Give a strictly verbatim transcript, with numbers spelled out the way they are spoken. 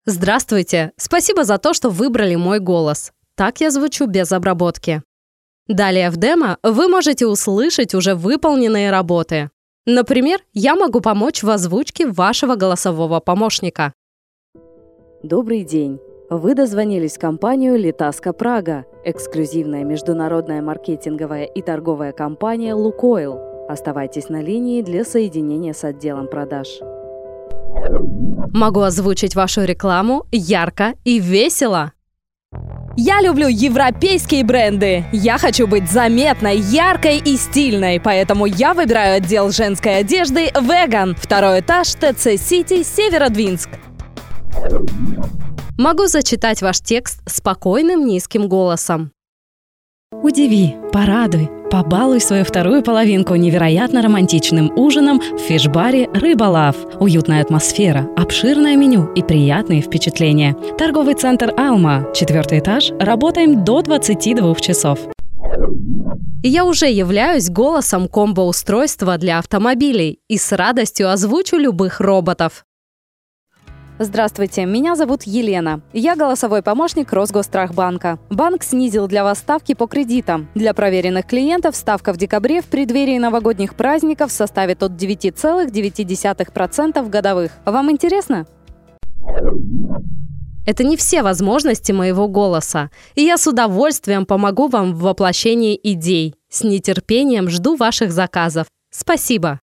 Здравствуйте! Спасибо за то, что выбрали мой голос. Так я звучу без обработки. Далее в демо вы можете услышать уже выполненные работы. Например, я могу помочь в озвучке вашего голосового помощника. Добрый день! Вы дозвонились в компанию Литаска Прага, эксклюзивная международная маркетинговая и торговая компания «Лукойл». Оставайтесь на линии для соединения с отделом продаж. Могу озвучить вашу рекламу ярко и весело. Я люблю европейские бренды. Я хочу быть заметной, яркой и стильной, поэтому я выбираю отдел женской одежды «Веган», второй этаж, ТЦ Сити, Северодвинск. Могу зачитать ваш текст спокойным низким голосом. Удиви, порадуй, побалуй свою вторую половинку невероятно романтичным ужином в фиш-баре «Рыба-Лав». Уютная атмосфера, обширное меню и приятные впечатления. Торговый центр «Алма», четвертый этаж, работаем до двадцати двух часов. Я уже являюсь голосом комбо-устройства для автомобилей и с радостью озвучу любых роботов. Здравствуйте, меня зовут Елена. Я голосовой помощник Росгосстрахбанка. Банк снизил для вас ставки по кредитам. Для проверенных клиентов ставка в декабре в преддверии новогодних праздников составит от девяти целых девяти десятых процента годовых. Вам интересно? Это не все возможности моего голоса, и я с удовольствием помогу вам в воплощении идей. С нетерпением жду ваших заказов. Спасибо!